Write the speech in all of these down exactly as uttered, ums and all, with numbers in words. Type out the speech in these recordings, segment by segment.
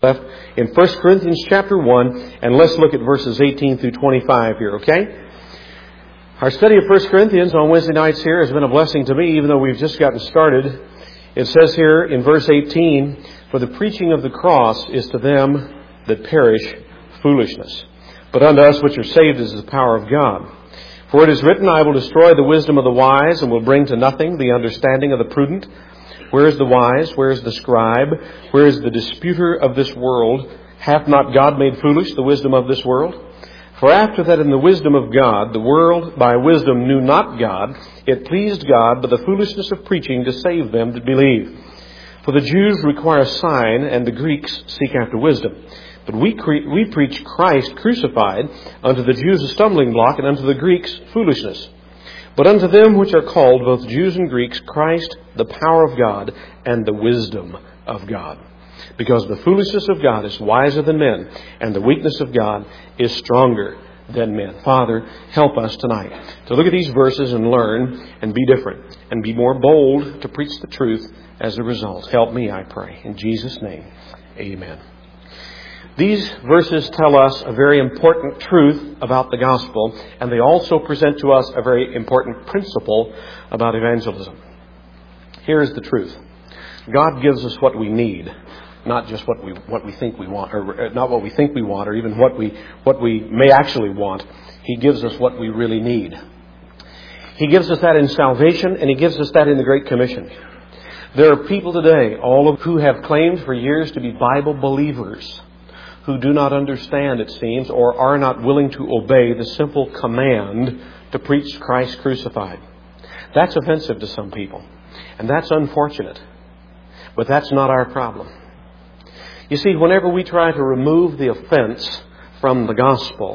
left in First Corinthians chapter one, and let's look at verses eighteen through twenty-five here, okay? Our study of First Corinthians on Wednesday nights here has been a blessing to me, even though we've just gotten started. It says here in verse eighteen, "For the preaching of the cross is to them that perish foolishness, but unto us which are saved is the power of God. For it is written, I will destroy the wisdom of the wise, and will bring to nothing the understanding of the prudent. Where is the wise? Where is the scribe? Where is the disputer of this world? Hath not God made foolish the wisdom of this world? For after that in the wisdom of God, the world by wisdom knew not God, it pleased God by the foolishness of preaching to save them that believe. For the Jews require a sign, and the Greeks seek after wisdom. But we, cre- we preach Christ crucified, unto the Jews a stumbling block, and unto the Greeks foolishness. But unto them which are called, both Jews and Greeks, Christ, the power of God, and the wisdom of God. Because the foolishness of God is wiser than men, and the weakness of God is stronger than men." Father, help us tonight to look at these verses and learn and be different, and be more bold to preach the truth as a result. Help me, I pray. In Jesus' name, amen. These verses tell us a very important truth about the gospel, and they also present to us a very important principle about evangelism. Here is the truth. God gives us what we need, not just what we what we think we want, or not what we think we want, or even what we what we may actually want. He gives us what we really need. He gives us that in salvation, and He gives us that in the Great Commission. There are people today, all of who have claimed for years to be Bible believers, who do not understand, it seems, or are not willing to obey the simple command to preach Christ crucified. That's offensive to some people, and that's unfortunate. But that's not our problem. You see, whenever we try to remove the offense from the gospel,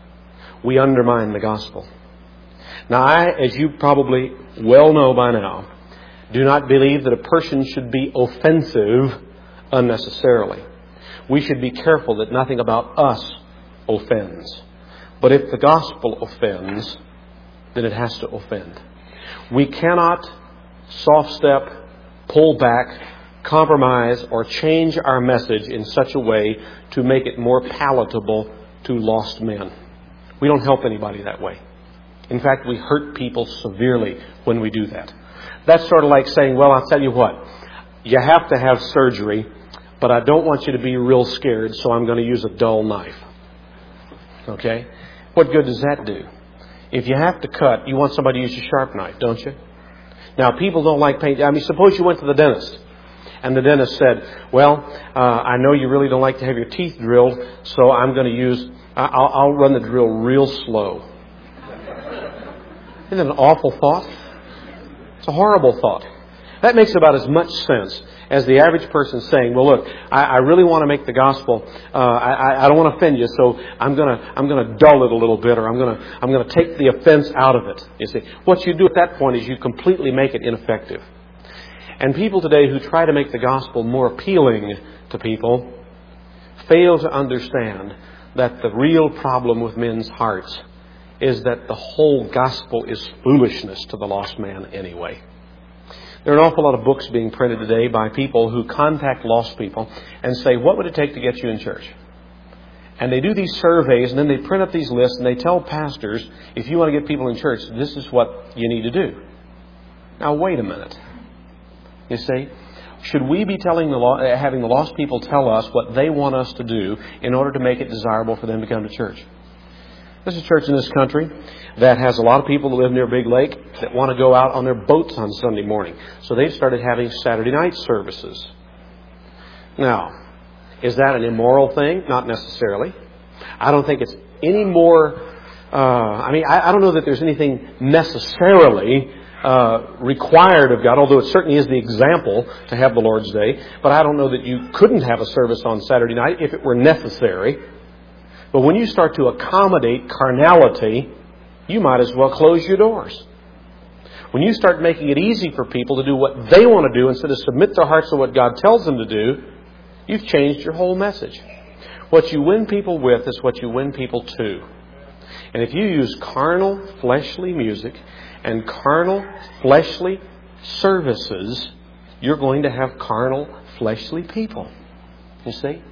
we undermine the gospel. Now, I, as you probably well know by now, do not believe that a person should be offensive unnecessarily. We should be careful that nothing about us offends. But if the gospel offends, then it has to offend. We cannot soft step, pull back, compromise, or change our message in such a way to make it more palatable to lost men. We don't help anybody that way. In fact, we hurt people severely when we do that. That's sort of like saying, well, I'll tell you what, you have to have surgery, but I don't want you to be real scared, so I'm going to use a dull knife. Okay? What good does that do? If you have to cut, you want somebody to use a sharp knife, don't you? Now, people don't like pain. I mean, suppose you went to the dentist, and the dentist said, well, uh, I know you really don't like to have your teeth drilled, so I'm going to use, I'll, I'll run the drill real slow. Isn't that an awful thought? It's a horrible thought. That makes about as much sense as the average person saying, well, look, I, I really want to make the gospel, uh, I, I don't want to offend you, so I'm going to I'm going to dull it a little bit, or I'm going to I'm going to take the offense out of it. You see, what you do at that point is you completely make it ineffective. And people today who try to make the gospel more appealing to people fail to understand that the real problem with men's hearts is that the whole gospel is foolishness to the lost man anyway. There are an awful lot of books being printed today by people who contact lost people and say, what would it take to get you in church? And they do these surveys, and then they print up these lists, and they tell pastors, if you want to get people in church, this is what you need to do. Now, wait a minute. You see, should we be telling the lo- having the lost people tell us what they want us to do in order to make it desirable for them to come to church? There's a church in this country that has a lot of people that live near Big Lake that want to go out on their boats on Sunday morning. So they've started having Saturday night services. Now, is that an immoral thing? Not necessarily. I don't think it's any more... Uh, I mean, I, I don't know that there's anything necessarily uh, required of God, although it certainly is the example to have the Lord's Day. But I don't know that you couldn't have a service on Saturday night if it were necessary. But when you start to accommodate carnality, you might as well close your doors. When you start making it easy for people to do what they want to do instead of submit their hearts to what God tells them to do, you've changed your whole message. What you win people with is what you win people to. And if you use carnal, fleshly music and carnal, fleshly services, you're going to have carnal, fleshly people. You see?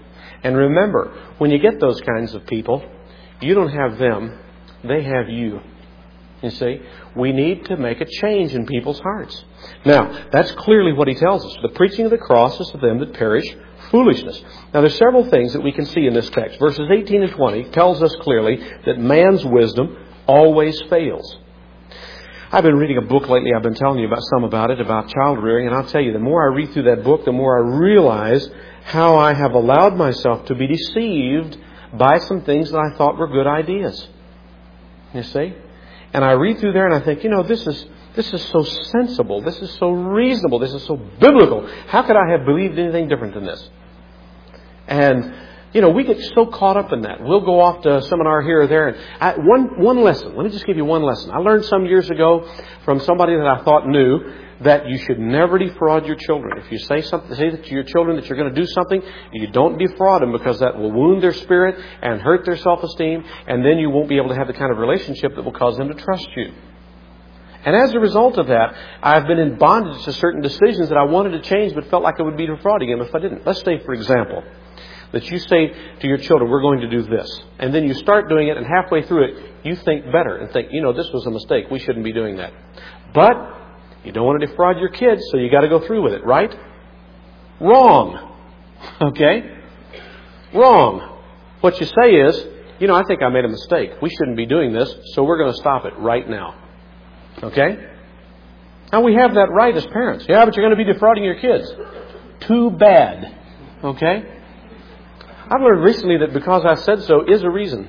And remember, when you get those kinds of people, you don't have them, they have you. You see, we need to make a change in people's hearts. Now, that's clearly what he tells us. The preaching of the cross is to them that perish foolishness. Now, there's several things that we can see in this text. Verses eighteen and twenty tells us clearly that man's wisdom always fails. I've been reading a book lately. I've been telling you about some about it, about child rearing. And I'll tell you, the more I read through that book, the more I realize how I have allowed myself to be deceived by some things that I thought were good ideas. You see? And I read through there and I think, you know, this is this is so sensible. This is so reasonable. This is so biblical. How could I have believed anything different than this? And, you know, we get so caught up in that. We'll go off to a seminar here or there. And I, one, one lesson. Let me just give you one lesson. I learned some years ago from somebody that I thought knew that you should never defraud your children. If you say something, say to your children that you're going to do something, you don't defraud them, because that will wound their spirit and hurt their self-esteem, and then you won't be able to have the kind of relationship that will cause them to trust you. And as a result of that, I've been in bondage to certain decisions that I wanted to change but felt like I would be defrauding them if I didn't. Let's say, for example, that you say to your children, we're going to do this. And then you start doing it, and halfway through it, you think better and think, you know, this was a mistake. We shouldn't be doing that. But you don't want to defraud your kids, so you got to go through with it, right? Wrong. Okay? Wrong. What you say is, you know, I think I made a mistake. We shouldn't be doing this, so we're going to stop it right now. Okay? Now, we have that right as parents. Yeah, but you're going to be defrauding your kids. Too bad. Okay? I've learned recently that because I said so is a reason.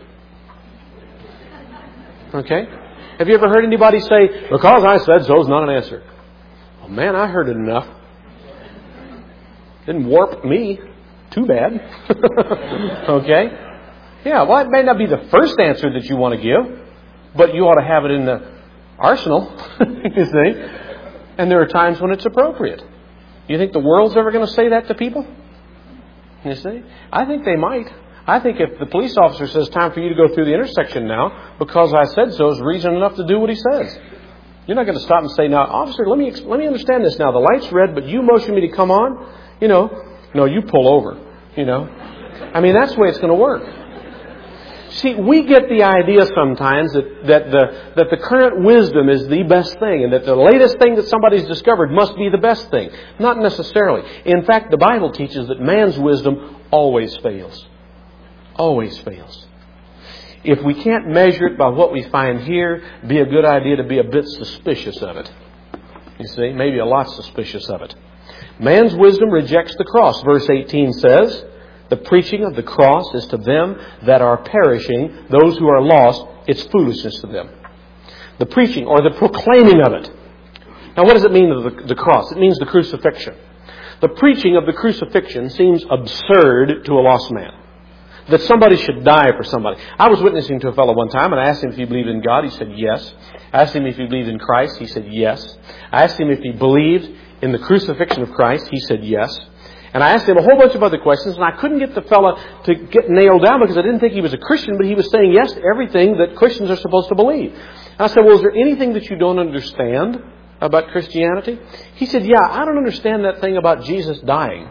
Okay? Have you ever heard anybody say, because I said so is not an answer? Oh, man, I heard it enough. Didn't warp me. Too bad. Okay? Yeah, well, it may not be the first answer that you want to give, but you ought to have it in the arsenal, you see. And there are times when it's appropriate. You think the world's ever going to say that to people? You see? I think they might. I think if the police officer says, time for you to go through the intersection now, because I said so is reason enough to do what he says. You're not going to stop and say, now, officer, let me let me understand this now. The light's red, but you motion me to come on? You know, no, you pull over. You know. I mean, that's the way it's going to work. See, we get the idea sometimes that, that the that the current wisdom is the best thing, and that the latest thing that somebody's discovered must be the best thing. Not necessarily. In fact, the Bible teaches that man's wisdom always fails. Always fails. If we can't measure it by what we find here, it'd be a good idea to be a bit suspicious of it. You see, maybe a lot suspicious of it. Man's wisdom rejects the cross. Verse eighteen says, the preaching of the cross is to them that are perishing, those who are lost, it's foolishness to them. The preaching or the proclaiming of it. Now, what does it mean, the, the cross? It means the crucifixion. The preaching of the crucifixion seems absurd to a lost man. That somebody should die for somebody. I was witnessing to a fellow one time, and I asked him if he believed in God. He said yes. I asked him if he believed in Christ. He said yes. I asked him if he believed in the crucifixion of Christ. He said yes. And I asked him a whole bunch of other questions, and I couldn't get the fellow to get nailed down because I didn't think he was a Christian, but he was saying yes to everything that Christians are supposed to believe. And I said, well, is there anything that you don't understand about Christianity? He said, yeah, I don't understand that thing about Jesus dying,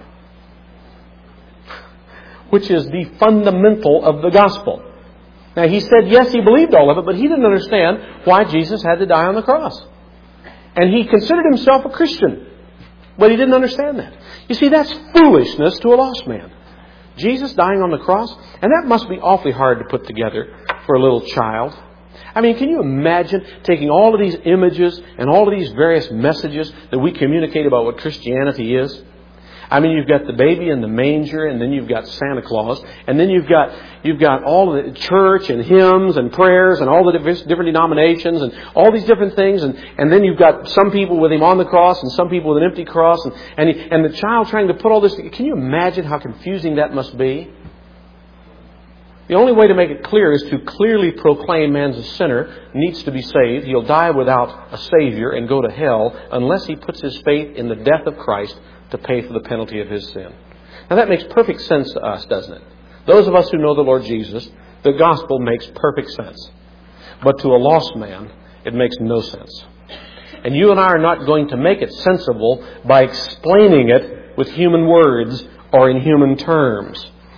which is the fundamental of the gospel. Now, he said, yes, he believed all of it, but he didn't understand why Jesus had to die on the cross. And he considered himself a Christian, but he didn't understand that. You see, that's foolishness to a lost man. Jesus dying on the cross, and that must be awfully hard to put together for a little child. I mean, can you imagine taking all of these images and all of these various messages that we communicate about what Christianity is? I mean, you've got the baby in the manger, and then you've got Santa Claus, and then you've got you've got all of the church and hymns and prayers and all the different denominations and all these different things, and, and then you've got some people with him on the cross and some people with an empty cross, and and, he, and the child trying to put all this. Can you imagine how confusing that must be? The only way to make it clear is to clearly proclaim man's a sinner, needs to be saved. He'll die without a Savior and go to hell unless he puts his faith in the death of Christ to pay for the penalty of his sin. Now that makes perfect sense to us, doesn't it? Those of us who know the Lord Jesus, the gospel makes perfect sense. But to a lost man, it makes no sense. And you and I are not going to make it sensible by explaining it with human words or in human terms.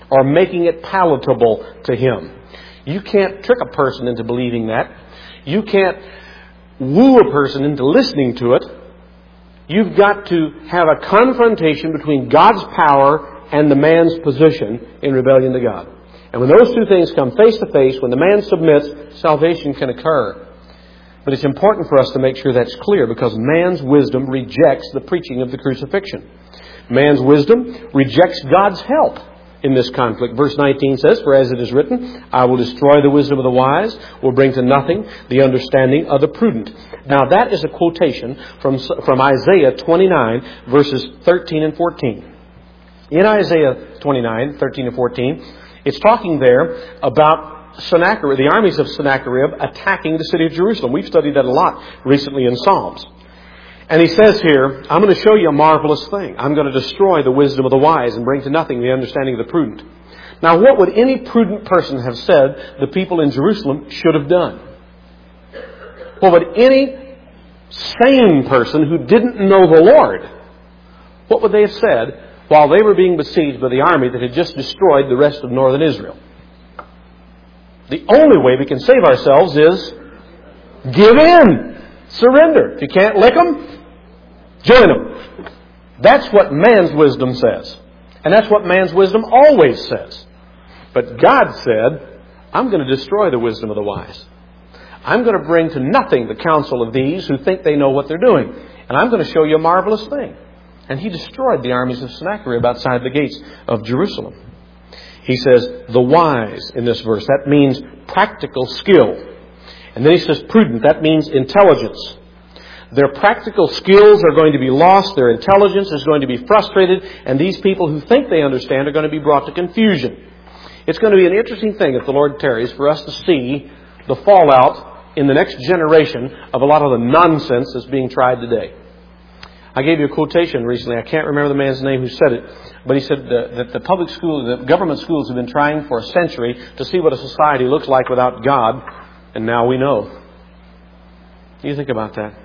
or making it palatable to him. You can't trick a person into believing that. You can't woo a person into listening to it. You've got to have a confrontation between God's power and the man's position in rebellion to God. And when those two things come face to face, when the man submits, salvation can occur. But it's important for us to make sure that's clear, because man's wisdom rejects the preaching of the crucifixion. Man's wisdom rejects God's help in this conflict. Verse nineteen says, "For as it is written, I will destroy the wisdom of the wise, will bring to nothing the understanding of the prudent." Now that is a quotation from, from Isaiah twenty-nine, verses thirteen and fourteen. In Isaiah twenty-nine, thirteen and fourteen, it's talking there about Sennacherib, the armies of Sennacherib attacking the city of Jerusalem. We've studied that a lot recently in Psalms. And he says here, "I'm going to show you a marvelous thing. I'm going to destroy the wisdom of the wise and bring to nothing the understanding of the prudent." Now, what would any prudent person have said the people in Jerusalem should have done? What would any sane person who didn't know the Lord, what would they have said while they were being besieged by the army that had just destroyed the rest of northern Israel? The only way we can save ourselves is give in. Surrender. If you can't lick them, join them. That's what man's wisdom says. And that's what man's wisdom always says. But God said, "I'm going to destroy the wisdom of the wise. I'm going to bring to nothing the counsel of these who think they know what they're doing. And I'm going to show you a marvelous thing." And he destroyed the armies of Sennacherib outside the gates of Jerusalem. He says, the wise in this verse. That means practical skill. And then he says prudent. That means intelligence. Their practical skills are going to be lost. Their intelligence is going to be frustrated. And these people who think they understand are going to be brought to confusion. It's going to be an interesting thing, if the Lord tarries, for us to see the fallout in the next generation of a lot of the nonsense that's being tried today. I gave you a quotation recently. I can't remember the man's name who said it. But he said that the public schools, the government schools have been trying for a century to see what a society looks like without God. And now we know. You think about that.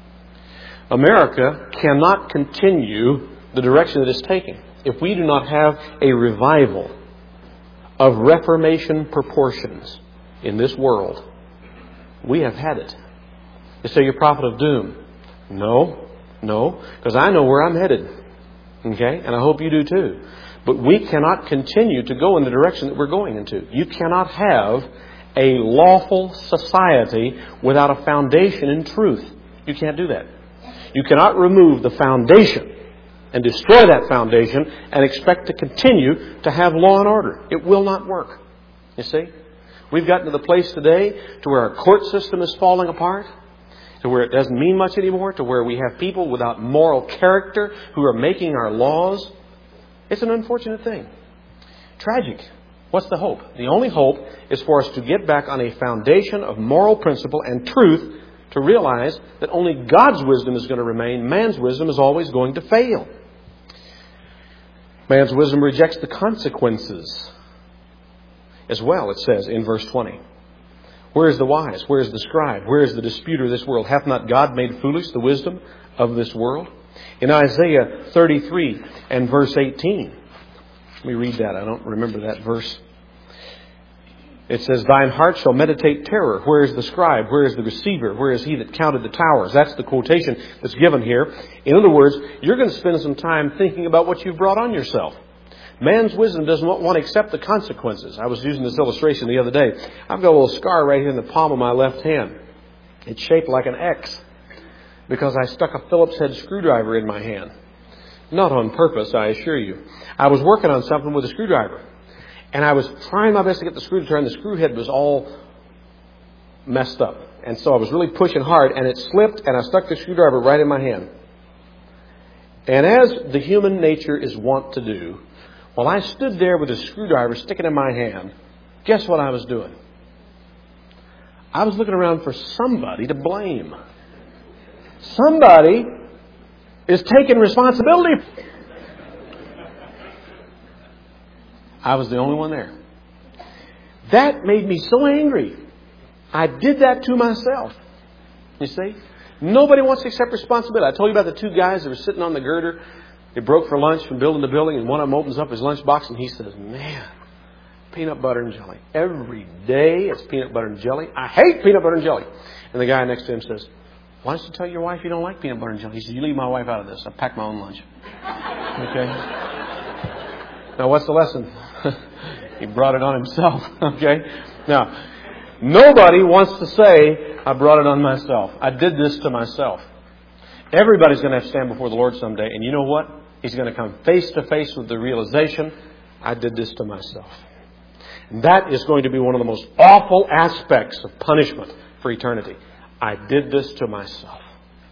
America cannot continue the direction that it's taking if we do not have a revival of Reformation proportions in this world. We have had it. You say you're a prophet of doom. No, no, because I know where I'm headed. Okay? And I hope you do too. But we cannot continue to go in the direction that we're going into. You cannot have a lawful society without a foundation in truth. You can't do that. You cannot remove the foundation and destroy that foundation and expect to continue to have law and order. It will not work. You see? We've gotten to the place today to where our court system is falling apart, to where it doesn't mean much anymore, to where we have people without moral character who are making our laws. It's an unfortunate thing. Tragic. What's the hope? The only hope is for us to get back on a foundation of moral principle and truth, to realize that only God's wisdom is going to remain. Man's wisdom is always going to fail. Man's wisdom rejects the consequences as well, it says in verse twenty. Where is the wise? Where is the scribe? Where is the disputer of this world? Hath not God made foolish the wisdom of this world? In Isaiah thirty-three and verse eighteen. Let me read that. I don't remember that verse. It says, "Thine heart shall meditate terror. Where is the scribe? Where is the receiver? Where is he that counted the towers?" That's the quotation that's given here. In other words, you're going to spend some time thinking about what you've brought on yourself. Man's wisdom doesn't want to accept the consequences. I was using this illustration the other day. I've got a little scar right here in the palm of my left hand. It's shaped like an X because I stuck a Phillips head screwdriver in my hand. Not on purpose, I assure you. I was working on something with a screwdriver. And I was trying my best to get the screw to turn. The screw head was all messed up. And so I was really pushing hard, and it slipped, and I stuck the screwdriver right in my hand. And as the human nature is wont to do, while I stood there with a screwdriver sticking in my hand, guess what I was doing? I was looking around for somebody to blame. Somebody is taking responsibility. I was the only one there. That made me so angry. I did that to myself. You see? Nobody wants to accept responsibility. I told you about the two guys that were sitting on the girder They broke for lunch from building to building, and one of them opens up his lunchbox and he says, man, peanut butter and jelly. Every day it's peanut butter and jelly. I hate peanut butter and jelly. And the guy next to him says, why don't you tell your wife you don't like peanut butter and jelly? He says, you leave my wife out of this. I pack my own lunch. Okay? Now, what's the lesson? He brought it on himself. Okay? Now, nobody wants to say, I brought it on myself. I did this to myself. Everybody's going to have to stand before the Lord someday. And you know what? He's going to come face to face with the realization, I did this to myself. And that is going to be one of the most awful aspects of punishment for eternity. I did this to myself.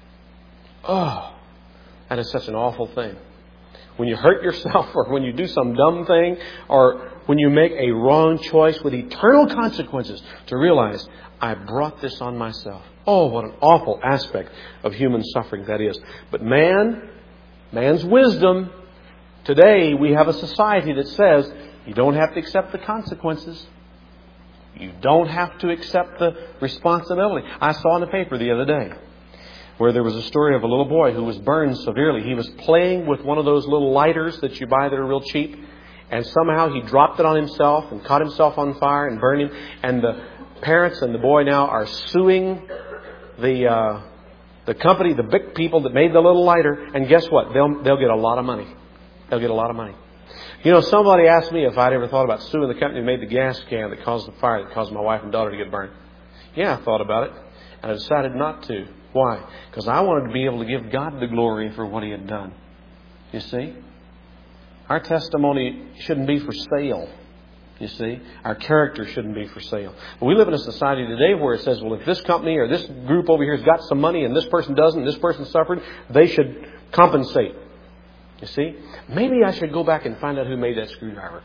Oh, that is such an awful thing. When you hurt yourself, or when you do some dumb thing, or when you make a wrong choice with eternal consequences, to realize, I brought this on myself. Oh, what an awful aspect of human suffering that is. But man, man's wisdom, today we have a society that says, you don't have to accept the consequences. You don't have to accept the responsibility. I saw in the paper the other day where there was a story of a little boy who was burned severely. He was playing with one of those little lighters that you buy that are real cheap. And somehow he dropped it on himself and caught himself on fire and burned him. And the parents and the boy now are suing the uh, the company, the big people that made the little lighter. And guess what? They'll they'll get a lot of money. They'll get a lot of money. You know, somebody asked me if I'd ever thought about suing the company that made the gas can that caused the fire that caused my wife and daughter to get burned. Yeah, I thought about it. And I decided not to. Why? Because I wanted to be able to give God the glory for what He had done. You see? Our testimony shouldn't be for sale. You see? Our character shouldn't be for sale. But we live in a society today where it says, well, if this company or this group over here has got some money and this person doesn't, and this person suffered, they should compensate. You see? Maybe I should go back and find out who made that screwdriver.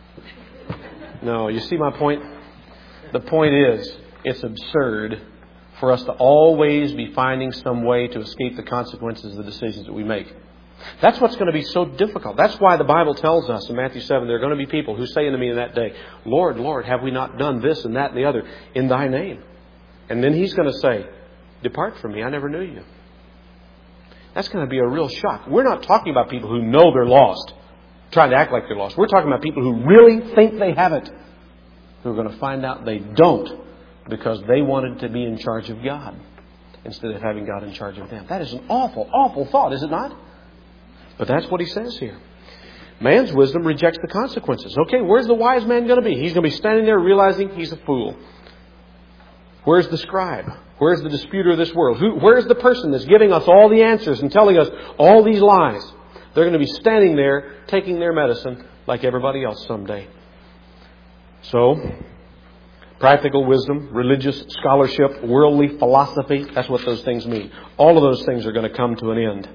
No, you see my point? The point is, it's absurd for us to always be finding some way to escape the consequences of the decisions that we make. That's what's going to be so difficult. That's why the Bible tells us in Matthew seven, there are going to be people who say unto me in that day, Lord, Lord, have we not done this and that and the other in Thy name? And then He's going to say, depart from me, I never knew you. That's going to be a real shock. We're not talking about people who know they're lost, trying to act like they're lost. We're talking about people who really think they have it, who are going to find out they don't because they wanted to be in charge of God instead of having God in charge of them. That is an awful, awful thought, is it not? But that's what He says here. Man's wisdom rejects the consequences. Okay, where's the wise man going to be? He's going to be standing there realizing he's a fool. Where's the scribe? Where's the disputer of this world? Who, where's the person that's giving us all the answers and telling us all these lies? They're going to be standing there taking their medicine like everybody else someday. So, practical wisdom, religious scholarship, worldly philosophy, that's what those things mean. All of those things are going to come to an end.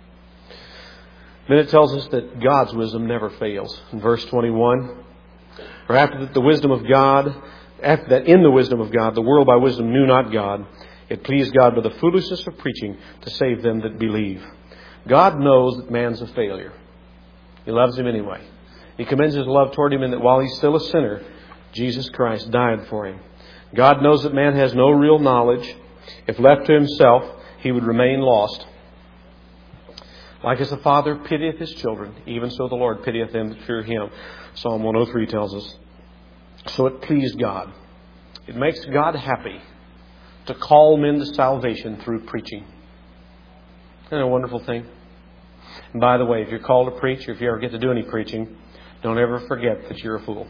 Then it tells us that God's wisdom never fails. In verse twenty-one, or after that the wisdom of God, after that in the wisdom of God, the world by wisdom knew not God. It pleased God by the foolishness of preaching to save them that believe. God knows that man's a failure. He loves him anyway. He commends His love toward him in that while he's still a sinner, Jesus Christ died for him. God knows that man has no real knowledge. If left to himself, he would remain lost. Like as the Father pitieth His children, even so the Lord pitieth them that fear Him. Psalm one oh three tells us. So it pleased God. It makes God happy to call men to salvation through preaching. Isn't that a wonderful thing? And by the way, if you're called to preach, or if you ever get to do any preaching, don't ever forget that you're a fool.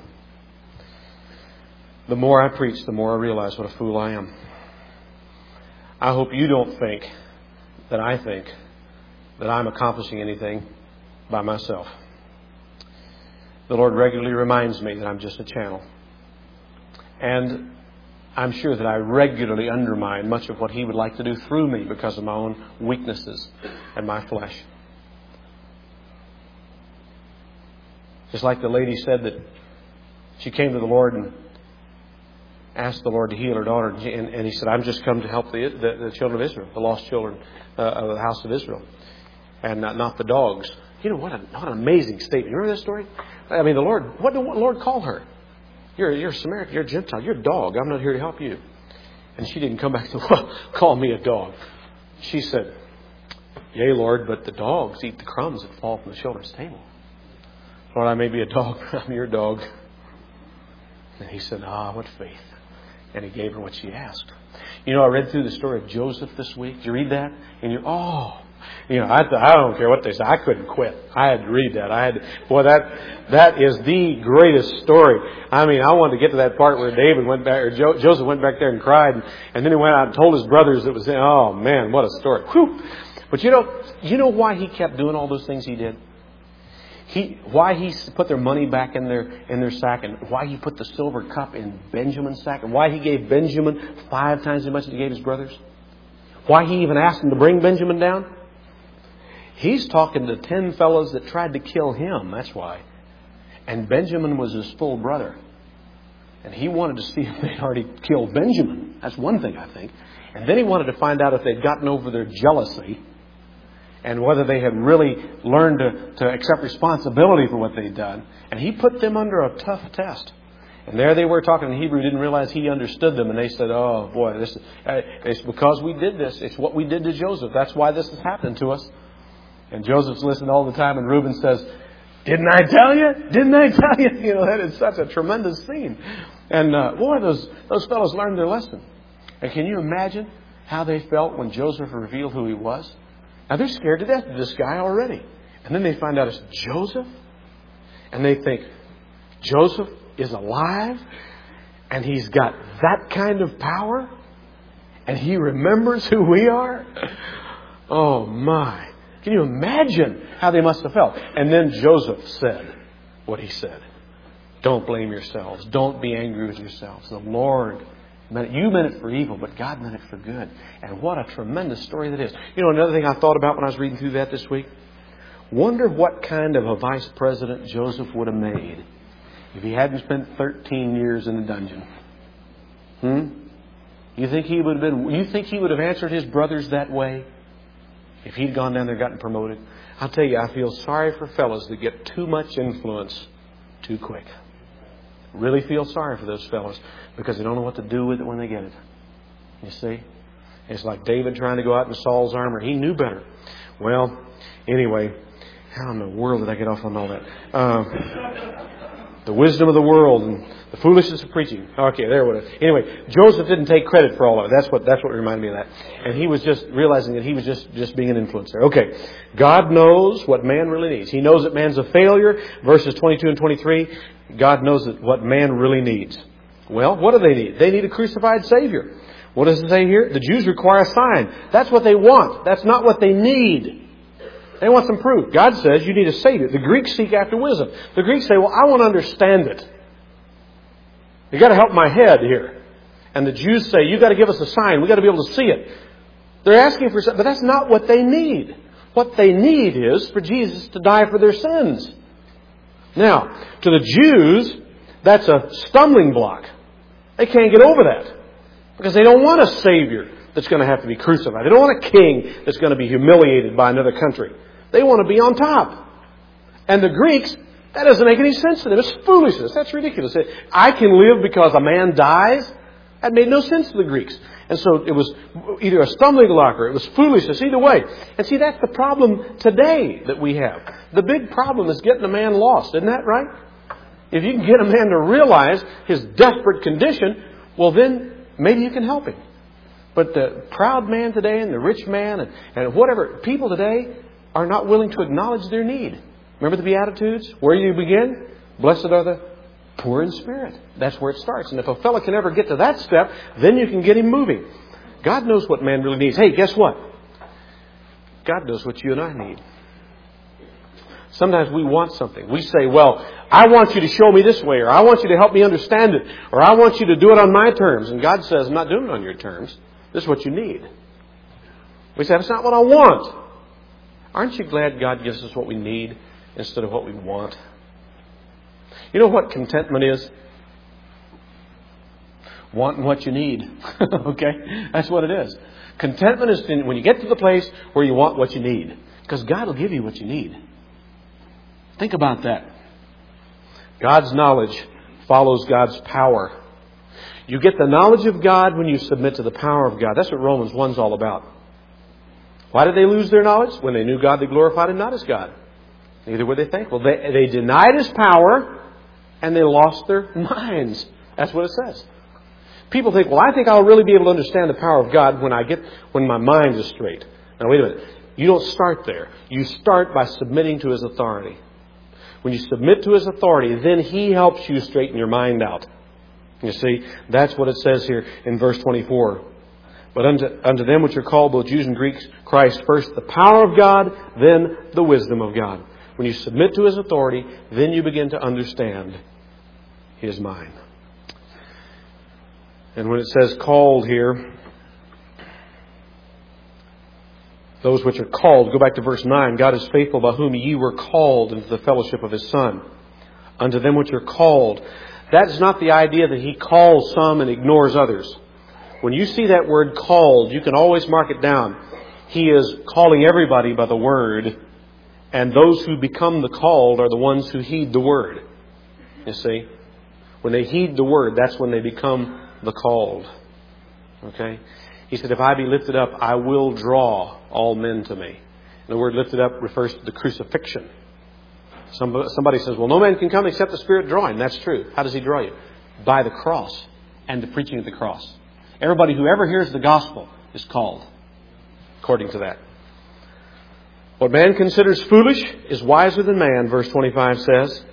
The more I preach, the more I realize what a fool I am. I hope you don't think that I think that I'm accomplishing anything by myself. The Lord regularly reminds me that I'm just a channel. And I'm sure that I regularly undermine much of what He would like to do through me because of my own weaknesses and my flesh. Just like the lady said that she came to the Lord and asked the Lord to heal her daughter. And, and He said, I'm just come to help the, the, the children of Israel, the lost children uh, of the house of Israel. And not, not the dogs. You know, what, a, what an amazing statement. You remember that story? I mean, the Lord, what did the Lord call her? You're, you're a Samaritan, you're a Gentile, you're a dog. I'm not here to help you. And she didn't come back to, well, call me a dog. She said, Yea, Lord, but the dogs eat the crumbs that fall from the children's table. Lord, I may be a dog, but I'm your dog. And he said, ah, what faith. And he gave her what she asked. You know, I read through the story of Joseph this week. Did you read that? And you're, oh, you know, I, I don't care what they say. I couldn't quit. I had to read that. I had to, boy, that, that is the greatest story. I mean, I wanted to get to that part where David went back, or jo, Joseph went back there and cried. And, and then he went out and told his brothers it was, oh man, what a story. Whew. But you know, you know why he kept doing all those things he did? He, why he put their money back in their in their sack, and why he put the silver cup in Benjamin's sack, and why he gave Benjamin five times as much as he gave his brothers. Why he even asked them to bring Benjamin down. He's talking to ten fellows that tried to kill him. That's why. And Benjamin was his full brother. And he wanted to see if they'd already killed Benjamin. That's one thing, I think. And then he wanted to find out if they'd gotten over their jealousy and whether they had really learned to, to accept responsibility for what they'd done. And he put them under a tough test. And there they were talking in Hebrew, didn't realize he understood them. And they said, oh boy, this is, it's because we did this. It's what we did to Joseph. That's why this is happening to us. And Joseph's listening all the time. And Reuben says, didn't I tell you? Didn't I tell you? You know, that is such a tremendous scene. And uh, boy, those, those fellows learned their lesson. And can you imagine how they felt when Joseph revealed who he was? Now, they're scared to death of this guy already. And then they find out it's Joseph. And they think, Joseph is alive? And he's got that kind of power? And he remembers who we are? Oh, my. Can you imagine how they must have felt? And then Joseph said what he said. Don't blame yourselves. Don't be angry with yourselves. The Lord meant it. You meant it for evil, but God meant it for good. And what a tremendous story that is. You know, another thing I thought about when I was reading through that this week. Wonder what kind of a vice president Joseph would have made if he hadn't spent thirteen years in the dungeon. Hmm? You think he would have been? You think he would have answered his brothers that way if he'd gone down there and gotten promoted? I'll tell you, I feel sorry for fellas that get too much influence too quick. Really feel sorry for those fellas because they don't know what to do with it when they get it. You see? It's like David trying to go out in Saul's armor. He knew better. Well, anyway, how in the world did I get off on all that? Uh, the wisdom of the world and the foolishness of preaching. Okay, there it was. Anyway, Joseph didn't take credit for all of it. That's what that's what reminded me of that. And he was just realizing that he was just, just being an influencer. Okay, God knows what man really needs. He knows that man's a failure. Verses twenty-two and twenty-three, God knows that what man really needs. Well, what do they need? They need a crucified Savior. What does it say here? The Jews require a sign. That's what they want. That's not what they need. They want some proof. God says you need a Savior. The Greeks seek after wisdom. The Greeks say, well, I want to understand it. You've got to help my head here. And the Jews say, you've got to give us a sign. We've got to be able to see it. They're asking for something, but that's not what they need. What they need is for Jesus to die for their sins. Now, to the Jews, that's a stumbling block. They can't get over that because they don't want a Savior that's going to have to be crucified. They don't want a king that's going to be humiliated by another country. They want to be on top. And the Greeks, that doesn't make any sense to them. It's foolishness. That's ridiculous. I can live because a man dies. That made no sense to the Greeks. And so it was either a stumbling block or it was foolishness. Either way. And see, that's the problem today that we have. The big problem is getting a man lost. Isn't that right? If you can get a man to realize his desperate condition, well then maybe you can help him. But the proud man today and the rich man and, and whatever, people today are not willing to acknowledge their need. Remember the Beatitudes? Where you begin? Blessed are the poor in spirit. That's where it starts. And if a fellow can ever get to that step, then you can get him moving. God knows what man really needs. Hey, guess what? God knows what you and I need. Sometimes we want something. We say, well, I want you to show me this way, or I want you to help me understand it, or I want you to do it on my terms. And God says, I'm not doing it on your terms. This is what you need. We say, that's not what I want. Aren't you glad God gives us what we need instead of what we want? You know what contentment is? Wanting what you need. Okay? That's what it is. Contentment is when you get to the place where you want what you need. Because God will give you what you need. Think about that. God's knowledge follows God's power. You get the knowledge of God when you submit to the power of God. That's what Romans one is all about. Why did they lose their knowledge? When they knew God, they glorified Him not as God. Neither were they thankful. They, they denied His power, and they lost their minds. That's what it says. People think, well, I think I'll really be able to understand the power of God when I get, when my mind is straight. Now, wait a minute. You don't start there. You start by submitting to His authority. When you submit to His authority, then He helps you straighten your mind out. You see, that's what it says here in verse twenty-four. But unto, unto them which are called, both Jews and Greeks, Christ first the power of God, then the wisdom of God. When you submit to His authority, then you begin to understand His mind. And when it says called here, those which are called, go back to verse nine. God is faithful, by whom ye were called into the fellowship of His Son. Unto them which are called. That's not the idea that He calls some and ignores others. When you see that word called, you can always mark it down. He is calling everybody by the word. And those who become the called are the ones who heed the word. You see? When they heed the word, that's when they become the called. Okay? He said, if I be lifted up, I will draw all men to me. And the word lifted up refers to the crucifixion. Somebody, somebody says, well, no man can come except the Spirit draw him. That's true. How does He draw you? By the cross and the preaching of the cross. Everybody who ever hears the gospel is called according to that. What man considers foolish is wiser than man, verse twenty-five says.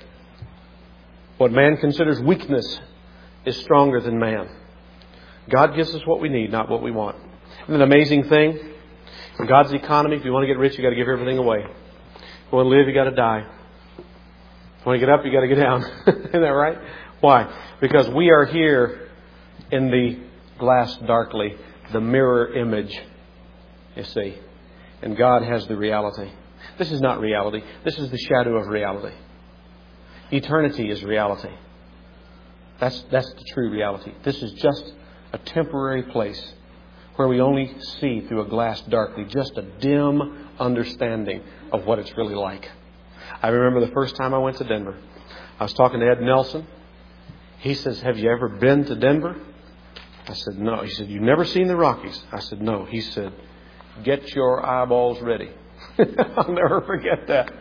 What man considers weakness is stronger than man. God gives us what we need, not what we want. Isn't it an amazing thing? In God's economy, if you want to get rich, you've got to give everything away. If you want to live, you've got to die. If you want to get up, you've got to get down. Isn't that right? Why? Because we are here in the glass darkly, the mirror image, you see. And God has the reality. This is not reality. This is the shadow of reality. Eternity is reality. That's, that's the true reality. This is just a temporary place where we only see through a glass darkly, just a dim understanding of what it's really like. I remember the first time I went to Denver. I was talking to Ed Nelson. He says, have you ever been to Denver? I said, no. He said, you've never seen the Rockies? I said, no. He said, get your eyeballs ready. I'll never forget that.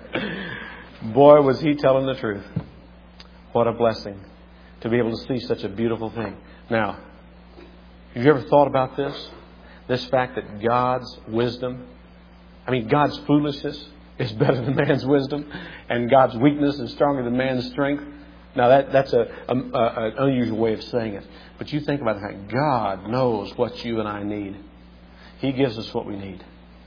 Boy, was he telling the truth. What a blessing to be able to see such a beautiful thing. Now, have you ever thought about this? This fact that God's wisdom, I mean, God's foolishness is better than man's wisdom, and God's weakness is stronger than man's strength. Now, that, that's a, a, a, an unusual way of saying it. But you think about the fact God knows what you and I need. He gives us what we need.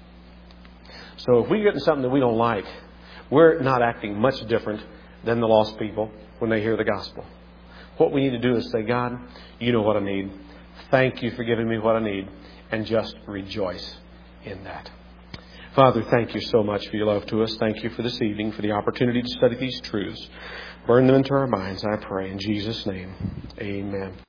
So if we get into something that we don't like, we're not acting much different than the lost people when they hear the gospel. What we need to do is say, God, you know what I need. Thank you for giving me what I need. And just rejoice in that. Father, thank you so much for your love to us. Thank you for this evening, for the opportunity to study these truths. Burn them into our minds, I pray. In Jesus' name, amen.